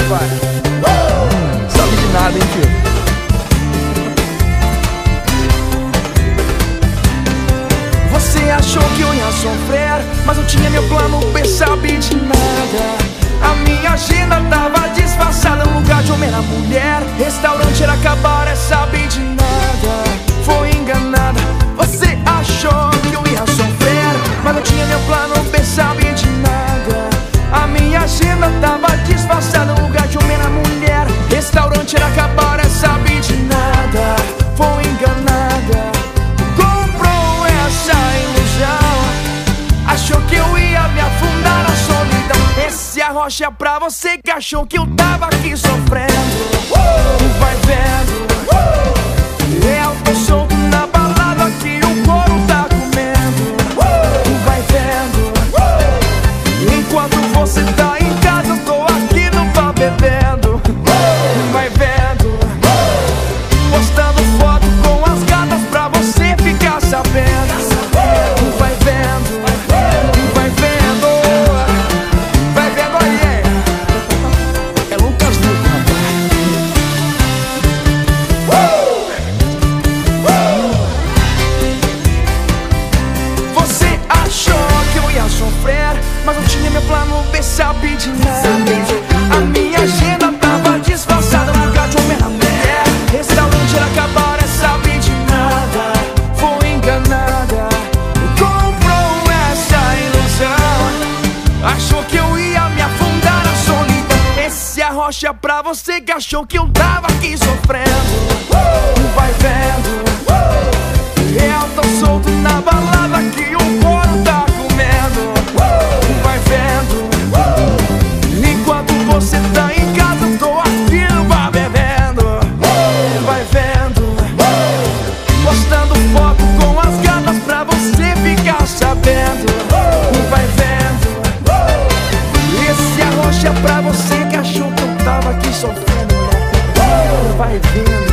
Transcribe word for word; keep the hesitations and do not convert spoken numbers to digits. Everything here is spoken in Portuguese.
pai. Sabe de nada, hein, filho? Você achou que eu ia sofrer, mas eu tinha meu plano B, sabe de nada. A minha agenda tava disfarçada, no lugar de homem era mulher, restaurante era cabaré, sabe de nada. Foi enganada. Você achou que eu ia sofrer, mas eu tinha meu plano B, sabe de nada. A minha agenda tava disfarçada, no lugar de homem era mulher, restaurante era cabaré, sabe de nada. Foi enganada. Comprou essa ilusão, achou que eu ia me afundar na solidão. Esse arrocha é pra você que achou que eu tava aqui sofrendo. uh! Vai vendo, uh! Eu tô solto na balada que o couro tá comendo. uh! Vai vendo, uh! Enquanto você tá em casa eu tô aqui no bar bebendo. uh! Vai vendo, uh! Postando foto com as gatas pra você ficar sabendo. uh! Vai vendo, vai vendo, vai vendo aí. É Lucas Duque, rapaz. Você achou que eu ia sofrer, mas não tinha meu plano B, sabe de nada. A minha agenda tava disfarçada, no lugar de homem era mulher, restaurante era cabaré, sabe de nada. Foi enganada. Comprou essa ilusão, achou que eu ia me afundar na solidão. Esse arrocha é pra você que achou que eu tava aqui sofrendo. uh! Vai vendo, uh! Eu tô solto na balada que o couro tá comendo. uh! Vai vendo, uh! Enquanto você tá em casa eu tô aqui no bar bebendo. uh! Vai vendo, uh! Postando foto com as gatas pra você ficar sabendo. uh! Vai vendo, uh! Esse arrocha é pra você que achou que eu tava aqui sofrendo. uh! Vai vendo.